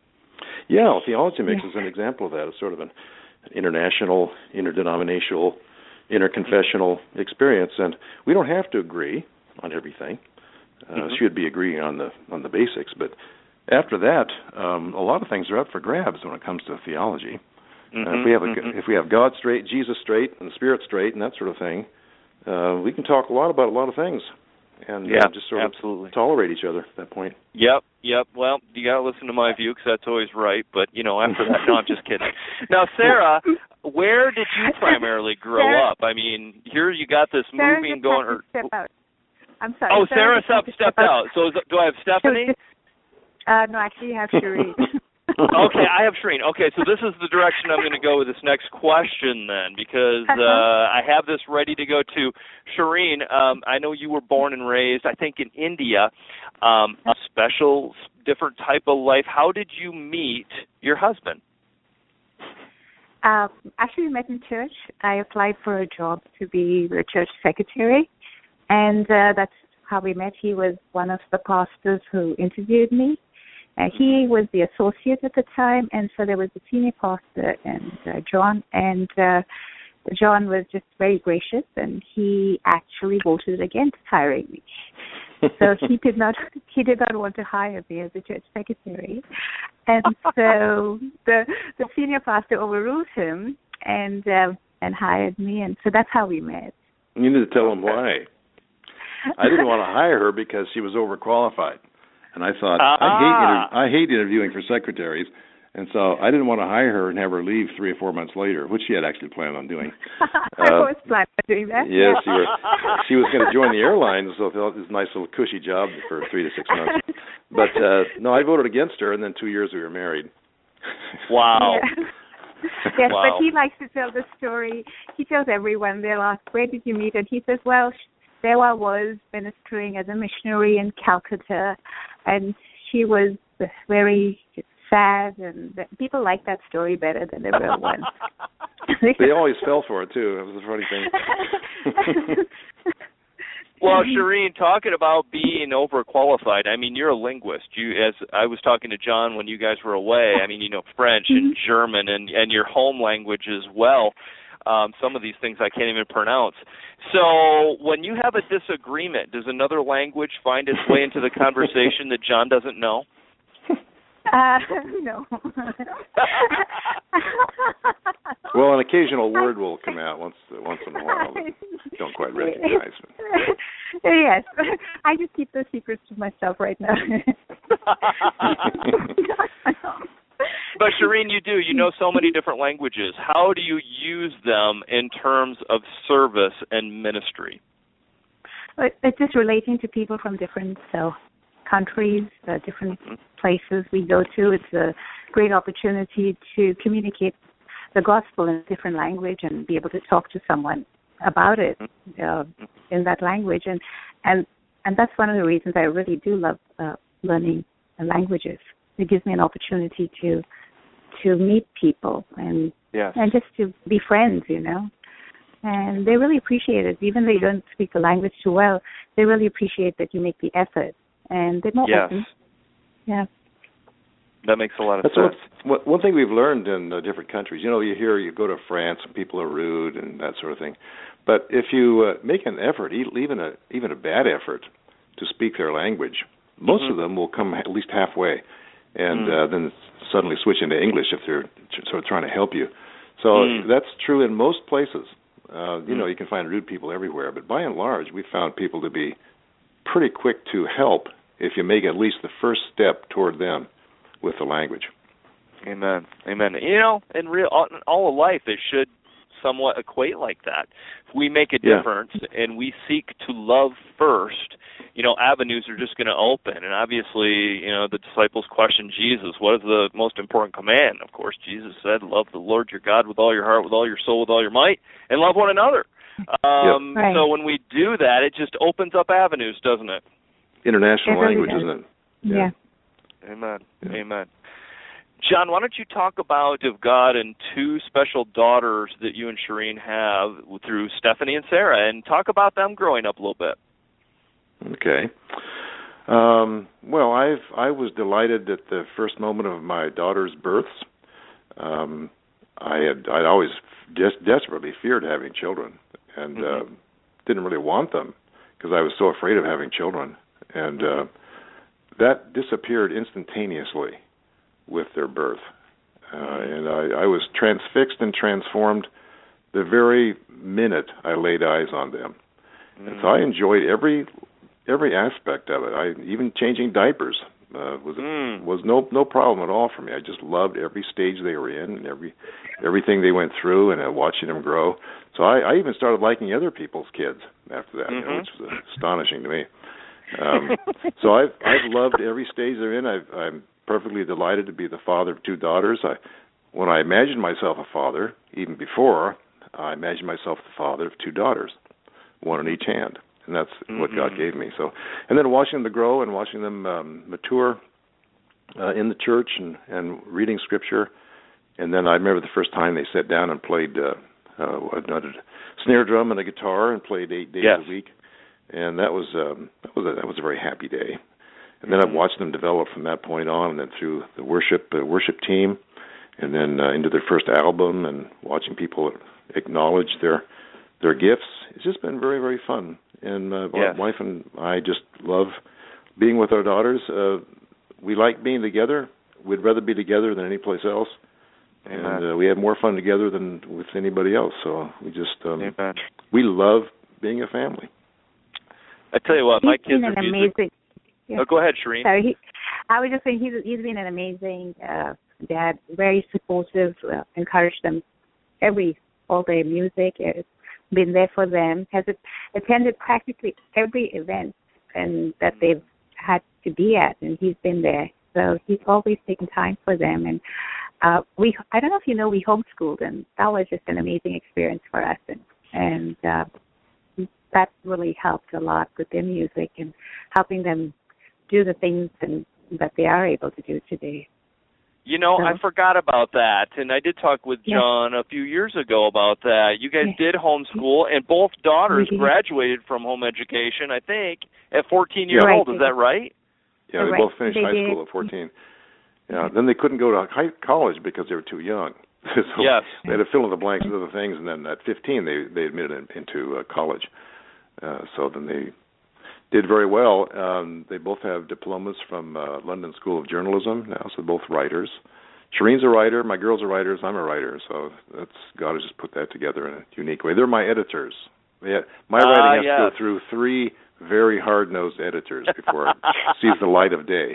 Yeah, Theology Mix is an example of that. It's sort of an international, interdenominational, interconfessional experience. And we don't have to agree on everything. Uh, mm-hmm. Should be agreeing on the on the basics, but after that, um, a lot of things are up for grabs when it comes to theology. Mm-hmm, uh, if we have a, mm-hmm. if we have God straight, Jesus straight, and the Spirit straight, and that sort of thing, uh, we can talk a lot about a lot of things, and yeah, uh, just sort absolutely. of tolerate each other at that point. Yep, yep. Well, you got to listen to my view because that's always right. But you know, after that, no, I'm just kidding. Now, Sarah, where did you primarily grow Sarah, up? I mean, here you got this Sarah moving going. Or, step out. I'm sorry. Oh, Sarah, Sarah stepped, stepped out. So is, do I have Stephanie? Uh, no, actually, you have Shireen. Okay, I have Shireen. Okay, so this is the direction I'm going to go with this next question then, because uh, I have this ready to go to. Shireen, um, I know you were born and raised, I think, in India, um, a special, different type of life. How did you meet your husband? Uh, actually, we met in church. I applied for a job to be the church secretary. And uh, that's how we met. He was one of the pastors who interviewed me. Uh, he was the associate at the time, and so there was a senior pastor and uh, John. And uh, John was just very gracious, and he actually voted against hiring me. So he did not he did not want to hire me as a church secretary, and so the the senior pastor overruled him and uh, and hired me, and so that's how we met. You need to tell him why. I didn't want to hire her because she was overqualified, and I thought ah. I hate inter- I hate interviewing for secretaries. And so I didn't want to hire her and have her leave three or four months later, which she had actually planned on doing. I uh, was planning on doing that. Yes, she was, she was going to join the airlines, so it was a nice little cushy job for three to six months. But uh, no, I voted against her, and then two years we were married. Wow. Yeah. Yes, wow. But he likes to tell the story. He tells everyone, they'll ask, where did you meet? And he says, well, there I was ministering as a missionary in Calcutta, and she was very sad, and people like that story better than the real one. They always fell for it too. It was a funny thing. Well, Shireen, talking about being overqualified, I mean, you're a linguist. You, as I was talking to John when you guys were away, I mean, you know French and German and, and your home language as well. Um, some of these things I can't even pronounce. So when you have a disagreement, does another language find its way into the conversation that John doesn't know? Uh, no. Well, an occasional word will come out once once in a while that you don't quite recognize. Yes. I just keep those secrets to myself right now. But, Shireen, you do. You know so many different languages. How do you use them in terms of service and ministry? It's just relating to people from different so countries, uh, different places we go to. It's a great opportunity to communicate the gospel in a different language and be able to talk to someone about it uh, in that language. And, and and that's one of the reasons I really do love uh, learning languages. It gives me an opportunity to to meet people and yes. and just to be friends, you know. And they really appreciate it. Even though you don't speak the language too well, they really appreciate that you make the effort. And they're more yes. open. Yeah. That makes a lot of That's sense. What, one thing we've learned in uh, different countries, you know, you hear you go to France and people are rude and that sort of thing. But if you uh, make an effort, even a even a bad effort, to speak their language, most mm-hmm. of them will come at least halfway, and mm. uh, then suddenly switch into English if they're sort of trying to help you. So mm. that's true in most places. Uh, you mm. know, you can find rude people everywhere, but by and large, we found people to be pretty quick to help if you make at least the first step toward them with the language. Amen. Amen. You know, in real in all of life, it should somewhat equate like that. If we make a difference yeah. and we seek to love first, you know, avenues are just going to open. And obviously, you know, the disciples questioned Jesus, what is the most important command? Of course, Jesus said, love the Lord your God with all your heart, with all your soul, with all your might, and love one another. Um, yep. right. So when we do that, it just opens up avenues, doesn't it? International it really language, does. isn't it? Yeah. yeah. Amen. Yeah. Amen. John, why don't you talk about of God and two special daughters that you and Shireen have through Stephanie and Sarah, and talk about them growing up a little bit. Okay. Um, well, I've I was delighted at the first moment of my daughter's births. Um, I had I'd always just desperately feared having children, and mm-hmm. uh, didn't really want them because I was so afraid of having children, and uh, that disappeared instantaneously with their birth. Uh, and I, I was transfixed and transformed the very minute I laid eyes on them. Mm. And so I enjoyed every every aspect of it. I even changing diapers uh, was mm. was no no problem at all for me. I just loved every stage they were in and every everything they went through, and uh, watching them grow. So I, I even started liking other people's kids after that, mm-hmm. you know, which was astonishing to me. Um, so I've I've loved every stage they're in. I've, I'm perfectly delighted to be the father of two daughters. I, when I imagined myself a father, even before, I imagined myself the father of two daughters, one in each hand, and that's mm-hmm. what God gave me. So, and then watching them grow and watching them um, mature uh, in the church and, and reading Scripture, and then I remember the first time they sat down and played uh, uh, a snare drum and a guitar and played eight days yes. a week, and that was um, that was a, that was a very happy day. And then I've watched them develop from that point on, and then through the worship uh, worship team, and then uh, into their first album, and watching people acknowledge their their gifts it's just been very, very fun. And uh, yes. my wife and I just love being with our daughters. Uh, we like being together. We'd rather be together than any place else. Amen. And uh, we have more fun together than with anybody else. So we just um, Amen. we love being a family. I tell you what, my he's kids been are an music. amazing. Yeah. Oh, go ahead, Shireen. Sorry, he, I was just saying he's he's been an amazing uh, dad. Very supportive, uh, encouraged them every all their music. Has been there for them. Has attended practically every event and that they've had to be at, and he's been there. So he's always taken time for them. And uh, we, I don't know if you know, we homeschooled, and that was just an amazing experience for us. And, and uh, that really helped a lot with their music and helping them do the things and, that they are able to do today. You know, so, I forgot about that, and I did talk with yeah. John a few years ago about that. You guys yeah. did homeschool, and both daughters mm-hmm. graduated from home education, I think, at fourteen years right. old. Is that right? Yeah, they right. both finished they high did. school at fourteen. Yeah, then they couldn't go to high college because they were too young. so yes. They had to fill in the blanks with other things, and then at fifteen they they admitted in, into uh, college. Uh, so then they did very well. Um, they both have diplomas from uh, London School of Journalism now, so both writers. Shireen's a writer, my girls are writers, I'm a writer, so that's God has just put that together in a unique way. They're my editors. They had, my uh, writing has yes. to go through three very hard-nosed editors before it sees the light of day.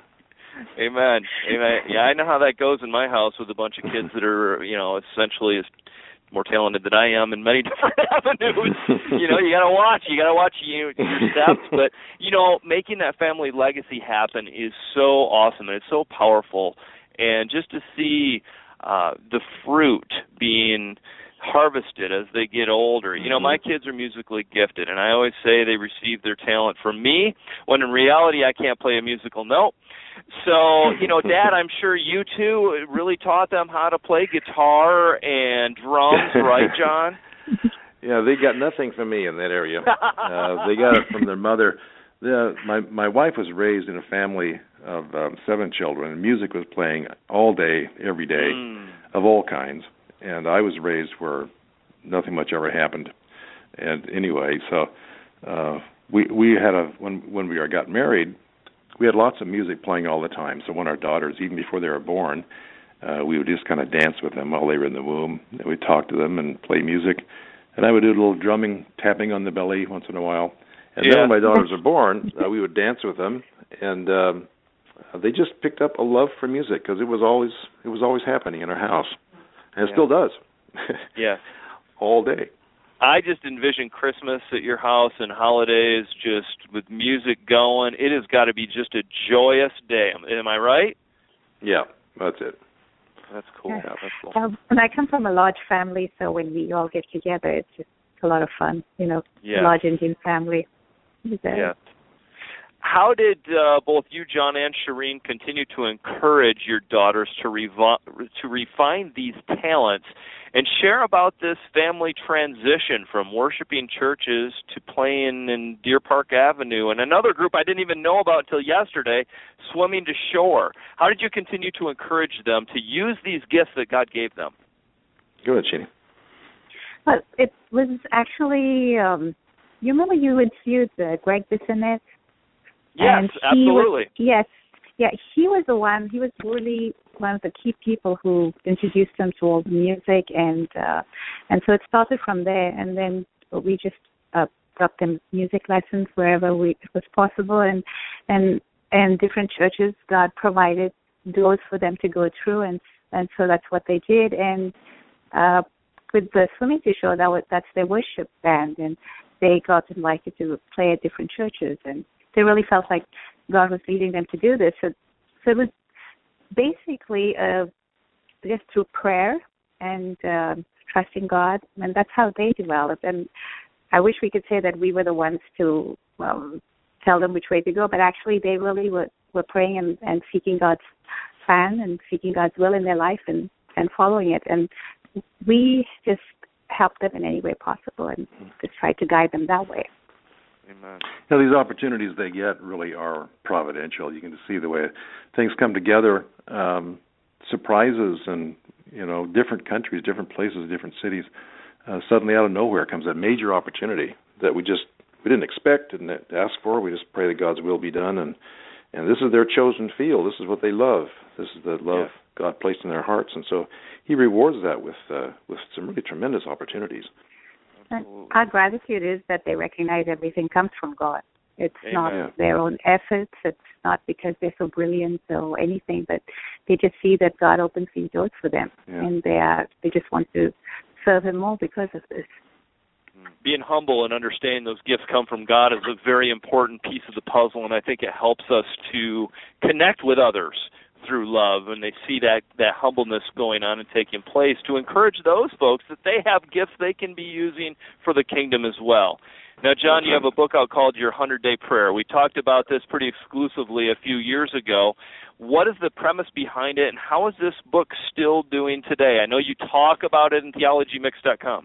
Amen. Amen. Yeah, I know how that goes in my house with a bunch of kids that are, you know, essentially as more talented than I am in many different avenues. You know, you got to watch. You got to watch you, your steps. But, you know, making that family legacy happen is so awesome, and it's so powerful. And just to see uh, the fruit being harvested as they get older. You know, my kids are musically gifted, and I always say they receive their talent from me, when in reality I can't play a musical note. So, you know, Dad, I'm sure you too really taught them how to play guitar and drums, right, John? Yeah, they got nothing from me in that area. Uh, they got it from their mother. The, my my wife was raised in a family of um, seven children, and music was playing all day, every day, mm. of all kinds. And I was raised where nothing much ever happened. And anyway, so uh, we we had a when when we got married, we had lots of music playing all the time. So when our daughters, even before they were born, uh, we would just kind of dance with them while they were in the womb. And we'd talk to them and play music. And I would do a little drumming, tapping on the belly once in a while. And yeah. then when my daughters were born, uh, we would dance with them, and um, they just picked up a love for music because it was always it was always happening in our house, and it yeah. still does. yeah, all day. I just envision Christmas at your house and holidays just with music going. It has got to be just a joyous day. Am I right? Yeah, that's it. That's cool. Yeah. Yeah, that's cool. Um, and I come from a large family, so when we all get together, it's just a lot of fun. You know, yeah. large Indian family. Yeah. How did uh, both you, John, and Shireen continue to encourage your daughters to revi- to refine these talents and share about this family transition from worshiping churches to playing in Deer Park Avenue and another group I didn't even know about until yesterday, Swimming to Shore? How did you continue to encourage them to use these gifts that God gave them? Go ahead, Shani. Well, it was actually, um, you remember you interviewed uh, Greg Bissonette? Yes, absolutely. Was, yes, yeah, he was the one, he was really one of the key people who introduced them to all the music, and uh, and so it started from there, and then we just uh, got them music lessons wherever we, it was possible, and, and, and different churches, God provided doors for them to go through, and, and so that's what they did, and uh, with the Swimming to Shore, that was, that's their worship band, and they got invited to play at different churches, and they really felt like God was leading them to do this. So, so it was basically uh, just through prayer and uh, trusting God, and that's how they developed. And I wish we could say that we were the ones to um, tell them which way to go, but actually they really were, were praying and, and seeking God's plan and seeking God's will in their life and, and following it. And we just helped them in any way possible and just tried to guide them that way. Amen. You know, these opportunities they get really are providential. You can see the way things come together, um, surprises, and you know, different countries, different places, different cities. uh, suddenly out of nowhere comes a major opportunity that we just we didn't expect, didn't ask for. We just pray that God's will be done, and and this is their chosen field. This is what they love. This is the love yeah. God placed in their hearts, and so He rewards that with uh, with some really tremendous opportunities. Our gratitude is that they recognize everything comes from God. It's Amen. not their own efforts. It's not because they're so brilliant or anything, but they just see that God opens these doors for them, yeah. and they are, they just want to serve Him more because of this. Being humble and understanding those gifts come from God is a very important piece of the puzzle, and I think it helps us to connect with others through love, and they see that, that humbleness going on and taking place to encourage those folks that they have gifts they can be using for the kingdom as well. Now, John, you have a book out called Your hundred-Day Prayer. We talked about this pretty exclusively a few years ago. What is the premise behind it, and how is this book still doing today? I know you talk about it in theology mix dot com.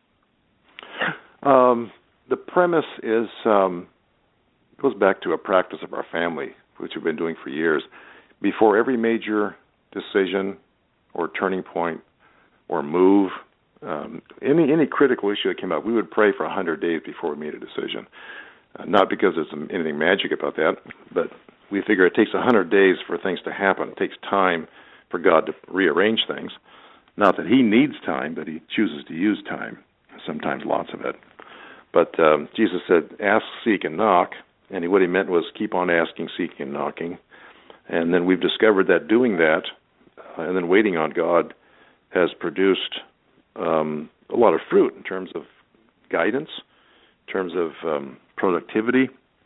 Um, the premise is um, goes back to a practice of our family, which we've been doing for years. Before every major decision or turning point or move, um, any any critical issue that came up, we would pray for one hundred days before we made a decision. Uh, not because there's anything magic about that, but we figure it takes one hundred days for things to happen. It takes time for God to rearrange things. Not that He needs time, but He chooses to use time, sometimes lots of it. But um, Jesus said, ask, seek, and knock, and what He meant was keep on asking, seeking, and knocking. And then we've discovered that doing that uh, and then waiting on God has produced um, a lot of fruit in terms of guidance, in terms of um, productivity.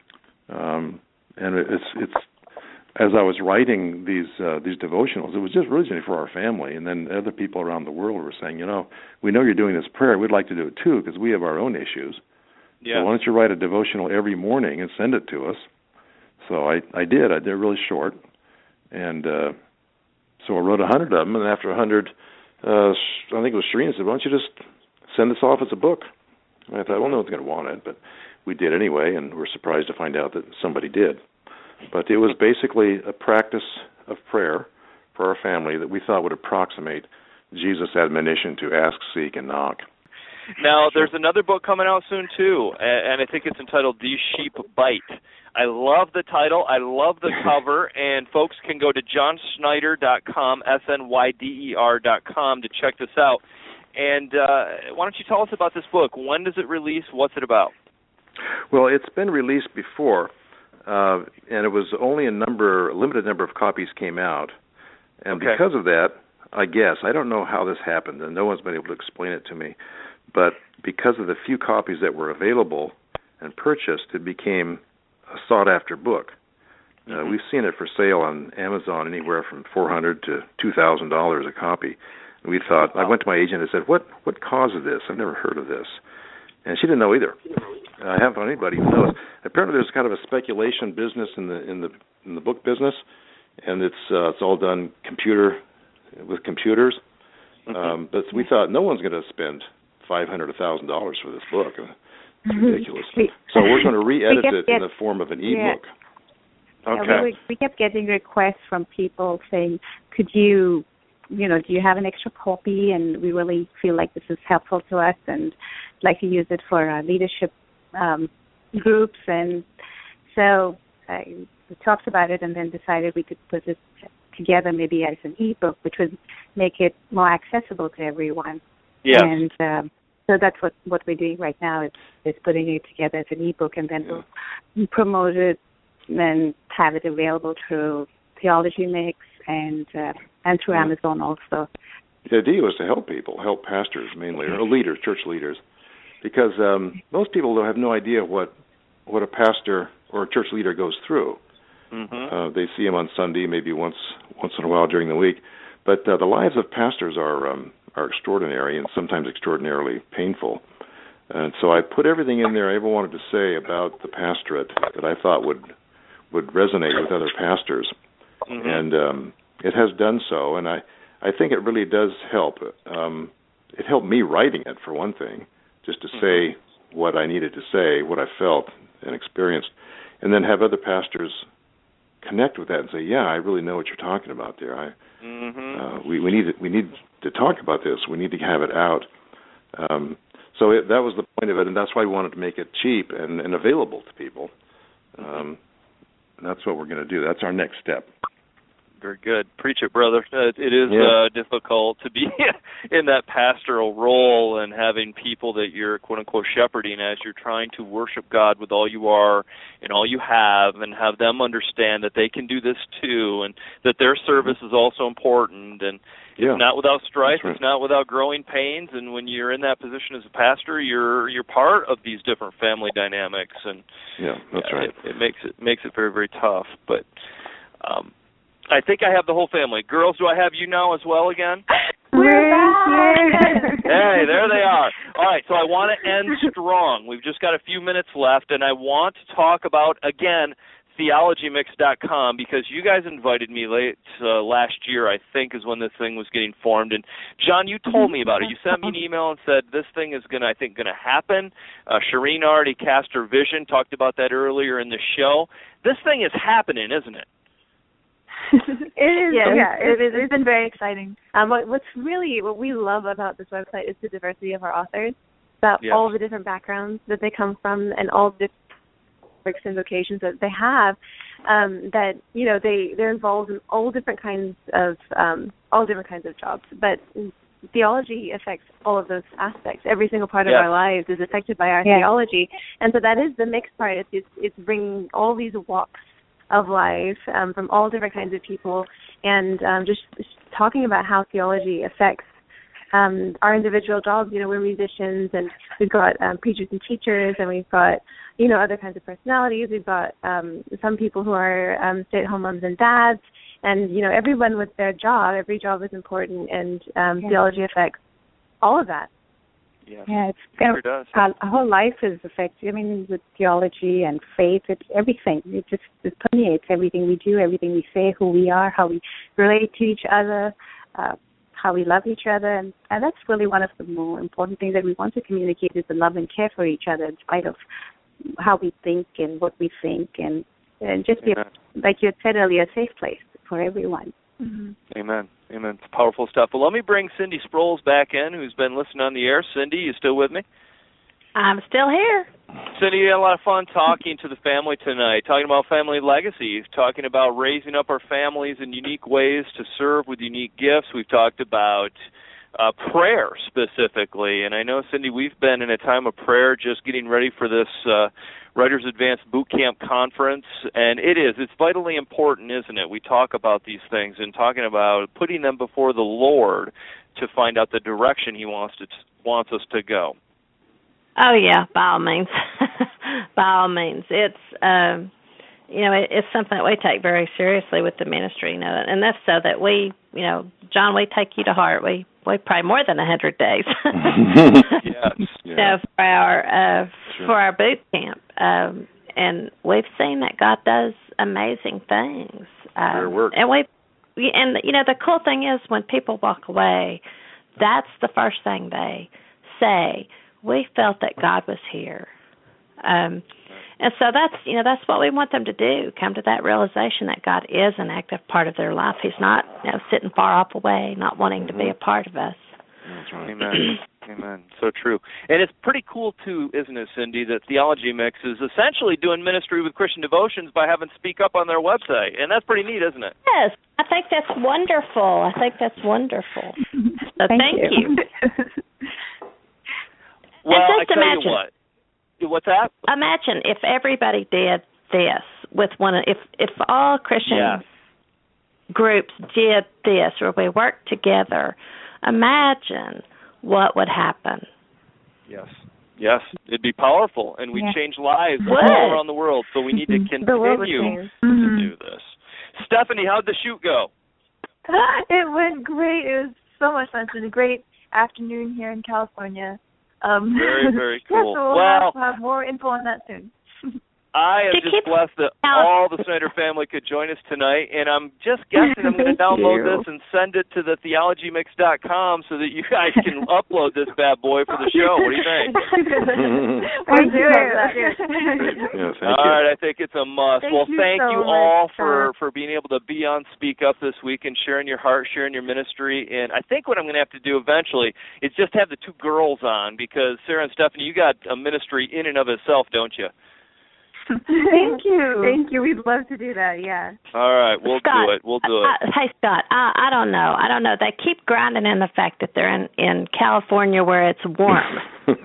Um, and it's it's as I was writing these uh, these devotionals, it was just originally for our family, and then other people around the world were saying, you know, we know you're doing this prayer. We'd like to do it too because we have our own issues. Yeah. So why don't you write a devotional every morning and send it to us? So I, I did. I did really short. And uh, so I wrote a hundred of them, and after a hundred, uh, I think it was Shereen said, why don't you just send this off as a book? And I thought, well, no one's going to want it, but we did anyway, and we're surprised to find out that somebody did. But it was basically a practice of prayer for our family that we thought would approximate Jesus' admonition to ask, seek, and knock. Now, there's another book coming out soon, too, and I think it's entitled These Sheep Bite. I love the title. I love the cover, and folks can go to john snyder dot com, S N Y D E R dot com, to check this out. And uh, why don't you tell us about this book? When does it release? What's it about? Well, it's been released before, uh, and it was only a number, a limited number of copies came out. And okay. because of that, I guess, I don't know how this happened, and no one's been able to explain it to me, but because of the few copies that were available and purchased, it became a sought-after book. Uh, mm-hmm. We've seen it for sale on Amazon anywhere from four hundred dollars to two thousand dollars a copy. And we thought, I went to my agent and said, what what causes this? I've never heard of this. And she didn't know either. I haven't found anybody who knows. Apparently there's kind of a speculation business in the in the in the book business, and it's uh, it's all done computer with computers. Mm-hmm. Um, but we thought no one's going to spend five hundred dollars, one thousand dollars for this book. It's ridiculous. We, so we're going to re-edit it get, in the form of an e-book. Yeah. Okay. Yeah, we, we kept getting requests from people saying, could you, you know, do you have an extra copy? And we really feel like this is helpful to us and like to use it for our leadership um, groups. And so uh, we talked about it and then decided we could put it together maybe as an e-book, which would make it more accessible to everyone. Yes. And um, so that's what, what we're doing right now is, is putting it together as an e-book, and then yeah. we'll promote it and have it available through Theology Mix and uh, and through yeah. Amazon also. The idea was to help people, help pastors mainly, or leaders, church leaders, because um, most people have no idea what what a pastor or a church leader goes through. Mm-hmm. Uh, they see him on Sunday, maybe once once in a while during the week, but uh, the lives of pastors are um, are extraordinary and sometimes extraordinarily painful. And so I put everything in there I ever wanted to say about the pastorate that I thought would would resonate with other pastors. Mm-hmm. And um, it has done so, and I, I think it really does help. Um, it helped me writing it, for one thing, just to mm-hmm. say what I needed to say, what I felt and experienced, and then have other pastors connect with that and say, yeah, I really know what you're talking about there. I, mm-hmm. uh, we, we need to, we need to talk about this. We need to have it out. Um, so it, that was the point of it, and that's why we wanted to make it cheap and, and available to people. Um, and that's what we're going to do. That's our next step. Very good. Preach it, brother. Uh, it is yeah. uh, difficult to be in that pastoral role and having people that you're, quote-unquote, shepherding as you're trying to worship God with all you are and all you have, and have them understand that they can do this too, and that their service is also important. And yeah. it's not without strife. Right. It's not without growing pains. And when you're in that position as a pastor, you're you're part of these different family dynamics. And yeah, that's uh, right. It, it makes it makes it very, very tough. But um, I think I have the whole family. Girls, do I have you now as well again? We're here. Hey, there they are. All right, so I want to end strong. We've just got a few minutes left, and I want to talk about, again, theology mix dot com, because you guys invited me late uh, last year, I think, is when this thing was getting formed. And, John, you told me about it. You sent me an email and said this thing is going to, I think, going to happen. Uh, Shireen already cast her vision, talked about that earlier in the show. This thing is happening, isn't it? It is. Yes, yeah, it is. it's- It's been very exciting. Um, what, what's really, what we love about this website is the diversity of our authors, about Yes. all the different backgrounds that they come from and all the different and vocations that they have, um, that, you know, they, they're involved in all different kinds of, um, all different kinds of jobs. But theology affects all of those aspects. Every single part of Yes. our lives is affected by our Yeah. theology. And so that is the mixed part. It's, it's, it's bringing all these walks of life um, from all different kinds of people, and um, just, just talking about how theology affects um, our individual jobs. You know, we're musicians, and we've got um, preachers and teachers, and we've got, you know, other kinds of personalities. We've got um, some people who are um, stay-at-home moms and dads, and, you know, everyone with their job. Every job is important, and um, Yeah. theology affects all of that. Yes. Yeah, it's It sure does. our, our whole life is affected. I mean, with theology and faith, it's everything. It just it permeates everything we do, everything we say, who we are, how we relate to each other, uh, how we love each other, and, and that's really one of the more important things that we want to communicate is the love and care for each other, in spite of how we think and what we think, and and just be, a, like you had said earlier, a safe place for everyone. Mm-hmm. Amen. Amen. It's powerful stuff. Well, let me bring Cindy Sproles back in, who's been listening on the air. Cindy, you still with me? I'm still here. Cindy, you had a lot of fun talking to the family tonight, talking about family legacy, talking about raising up our families in unique ways to serve with unique gifts. We've talked about uh, prayer specifically, and I know, Cindy, we've been in a time of prayer just getting ready for this uh, Writers Advanced Boot Camp Conference, and it is. It's vitally important, isn't it? We talk about these things and talking about putting them before the Lord to find out the direction He wants to wants us to go. Oh yeah, by all means, by all means. It's um, you know, it, it's something that we take very seriously with the ministry, you know, and that's so that we, you know, John, we take you to heart. We we pray more than a hundred days. Yes. You know, for our uh, Sure. for our boot camp, um, and we've seen that God does amazing things. Um, Sure works. And we, and you know, the cool thing is when people walk away, that's the first thing they say. We felt that God was here. Um, and so that's, you know, that's what we want them to do, come to that realization that God is an active part of their life. He's not, you know, sitting far off away, not wanting to be a part of us. That's right. Amen. Amen. So true. And it's pretty cool, too, isn't it, Cindy, that Theology Mix is essentially doing ministry with Christian Devotions by having Speak Up on their website. And that's pretty neat, isn't it? Yes, I think that's wonderful. I think that's wonderful. So thank, Thank you. you. Well, I just tell imagine. you what. What's that? Imagine if everybody did this with one. If if all Christian Yeah. groups did this, or we worked together. Imagine what would happen. Yes. Yes. It'd be powerful, and we'd Yeah. change lives Would. all around the world. So we need to The world would continue change. to Mhm. do this. Stephanie, how'd the shoot go? It went great. It was so much fun. It's been a great afternoon here in California. Um, Very, very yeah, cool. so we'll Well- have, we'll have more info on that soon. I am To just keep- blessed that all the Snyder family could join us tonight, and I'm just guessing I'm going to download you. this and send it to the theology mix dot com so that you guys can upload this bad boy for the show. What do you think? We'll do it. We'll do it. Yeah, thank All you. right, I think it's a must. Thank well, you thank so you much, all for, Scott. for being able to be on Speak Up this week and sharing your heart, sharing your ministry. And I think what I'm going to have to do eventually is just have the two girls on, because Sarah and Stephanie, you got a ministry in and of itself, don't you? Thank you. Thank you. We'd love to do that, yeah. All right, we'll Scott, do it. We'll do it. Uh, hey, Scott, I, I don't know. I don't know. They keep grinding in the fact that they're in, in California where it's warm.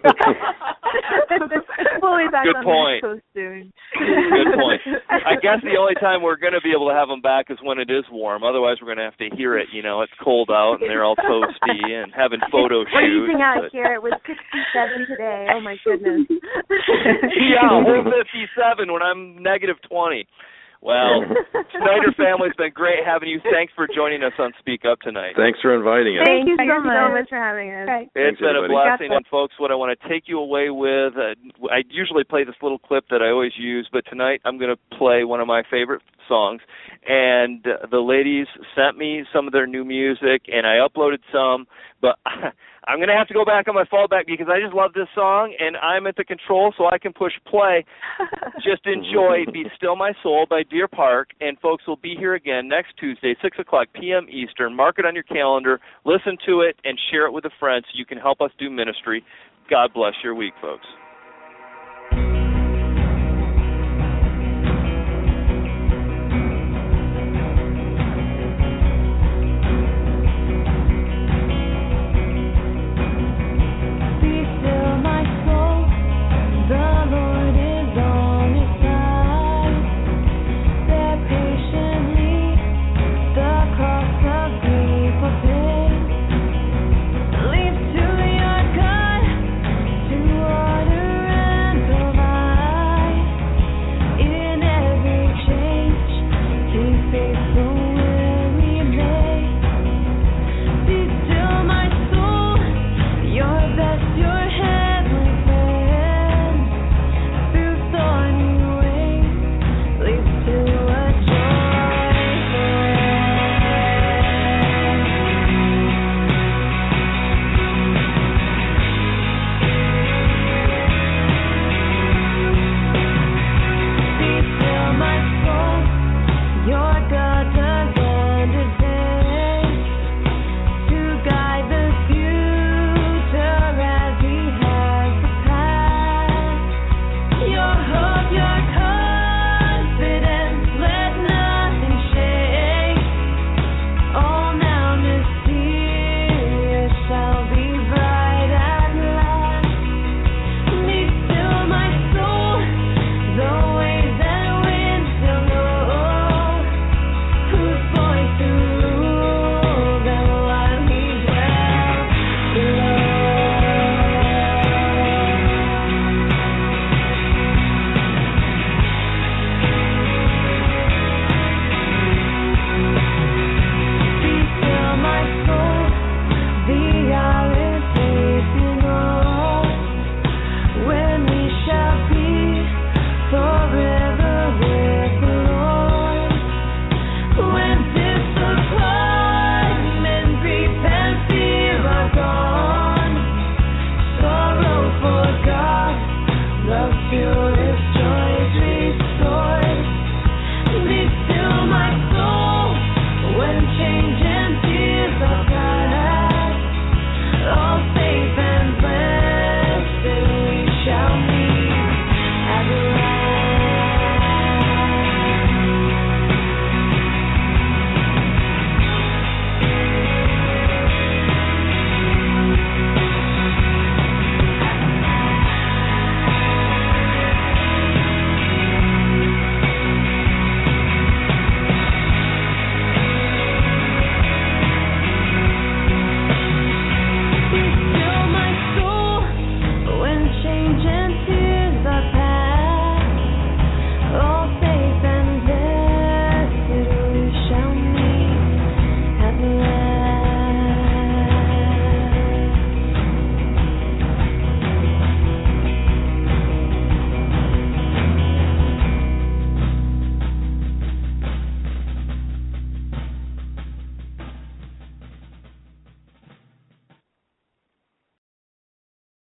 We'll be back Good on point. the West Coast soon. Good point. I guess the only time we're going to be able to have them back is when it is warm. Otherwise, we're going to have to hear it. You know, it's cold out and they're all toasty and having photo shoots. Freezing out but- here. It was sixty-seven today. Oh, my goodness. Yeah, whole fifty-seven when I'm negative twenty. Well, Snyder family's been great having you. Thanks for joining us on Speak Up tonight. Thanks for inviting us. Thank you Thank so you much. so much for having us. Right. It's Thanks, been a everybody. blessing, and folks, what I want to take you away with, uh, I usually play this little clip that I always use, but tonight I'm going to play one of my favorite songs, and uh, the ladies sent me some of their new music, and I uploaded some, but I'm going to have to go back on my fallback because I just love this song, and I'm at the control so I can push play. Just enjoy Be Still My Soul by Deer Park, and folks will be here again next Tuesday, six o'clock p.m. Eastern. Mark it on your calendar, listen to it, and share it with a friend so you can help us do ministry. God bless your week, folks.